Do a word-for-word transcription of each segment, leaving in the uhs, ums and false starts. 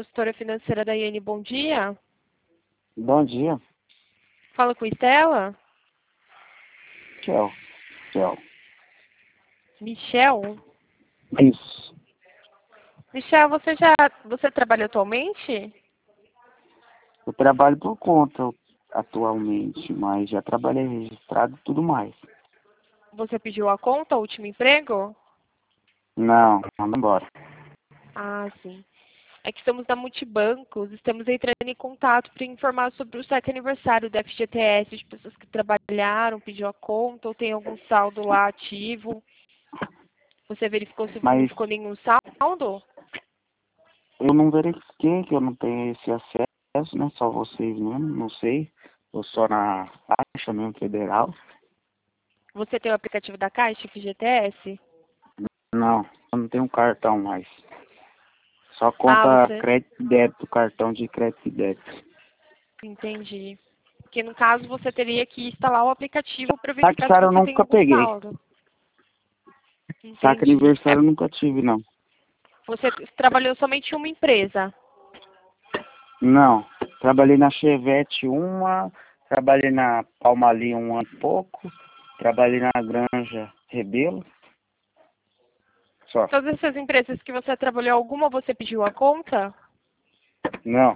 consultora financeira da I N, bom dia. Bom dia. Fala com Estela? Tchau. Tchau. Michel? Isso. Michel, você já você trabalha atualmente? Eu trabalho por conta atualmente, mas já trabalhei registrado e tudo mais. Você pediu a conta, o último emprego? Não, vamos embora. Ah, sim. É que somos da Multibancos, estamos entrando em contato para informar sobre o sétimo aniversário da F G T S, de pessoas que trabalharam, pediu a conta ou tem algum saldo lá ativo. Você verificou se não Mas ficou nenhum saldo? eu não verifiquei que eu não tenho esse acesso, né? Só vocês mesmo, não sei. Eu só na Caixa mesmo federal. Você tem o aplicativo da Caixa, F G T S? Não, eu não tenho cartão mais. Só Ah, conta você... crédito e débito, cartão de crédito e débito. Entendi. Porque no caso você teria que instalar o aplicativo para Saque verificar se aniversário eu você tem nunca algum peguei. saldo. Saque Entendi. É, aniversário eu nunca tive, não. você trabalhou somente em uma empresa. Não, trabalhei na Chevette uma, trabalhei na Palmalia um ano e pouco, trabalhei na Granja Rebelo, só. Todas essas empresas que você trabalhou, alguma você pediu a conta? Não,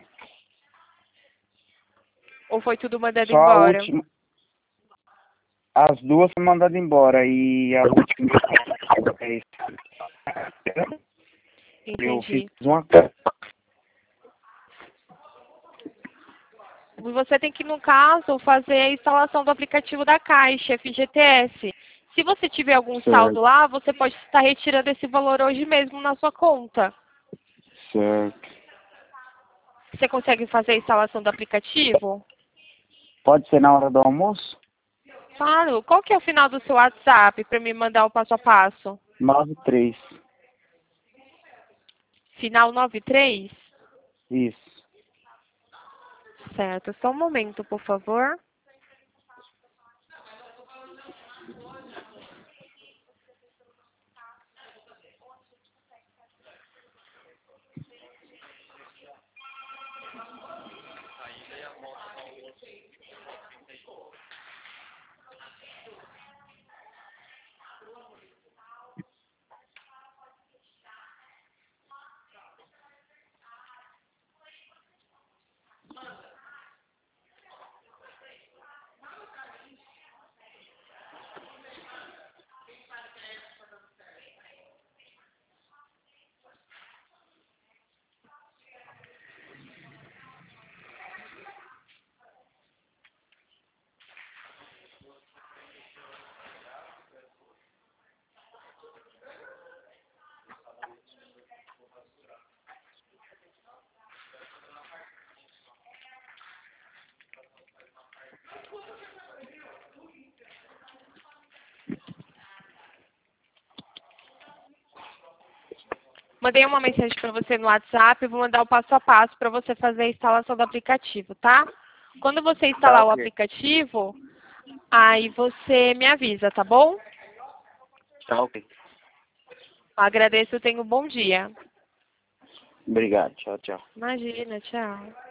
Ou foi tudo mandado só a embora? última, as duas foram mandadas embora e a última eu fiz Entendi. uma. E você tem que, no caso, fazer a instalação do aplicativo da Caixa, F G T S. Se você tiver algum saldo Certo, lá, você pode estar retirando esse valor hoje mesmo na sua conta. certo. Você consegue fazer a instalação do aplicativo? Pode ser na hora do almoço? Claro. Qual que é o final do seu WhatsApp para me mandar o passo a passo? Nove três. Final noventa e três? Isso. Certo. Só um momento, por favor. Mandei uma mensagem para você no WhatsApp, vou mandar o passo a passo para você fazer a instalação do aplicativo, tá? Quando você Tá instalar o ok. aplicativo, aí você me avisa, tá bom? Tá ok. Agradeço, tenha um bom dia. Obrigado. Tchau, tchau. Imagina, tchau.